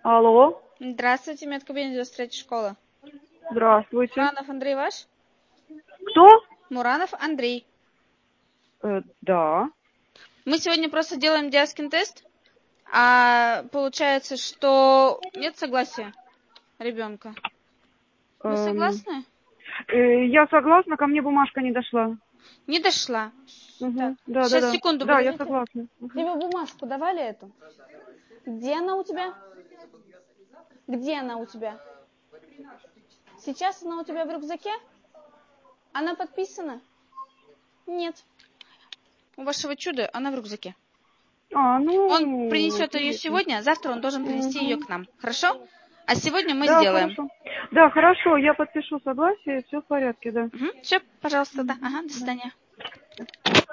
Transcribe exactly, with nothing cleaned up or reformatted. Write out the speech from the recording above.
Алло. Здравствуйте, медкабинет девяносто третьей школы. Здравствуйте. Муранов Андрей ваш? Кто? Муранов Андрей. Э, да. Мы сегодня просто делаем диаскин тест, а получается, что нет согласия ребенка. Вы Эм, согласны? э, я согласна, ко мне бумажка не дошла. Не дошла. Угу. Так, Да, сейчас, да, да. секунду, Да, я подождите. согласна. Угу. Тебе бумажку давали эту? Где она у тебя? Где она у тебя? Сейчас она у тебя в рюкзаке? Она подписана? Нет. У вашего чуда она в рюкзаке. А, ну... Он принесет ее видите. сегодня, а завтра он должен принести ее к нам. Хорошо? А сегодня мы Да, сделаем. хорошо. Да, хорошо, я подпишу согласие, все в порядке, да. Угу. Все, пожалуйста, да. Ага, до свидания.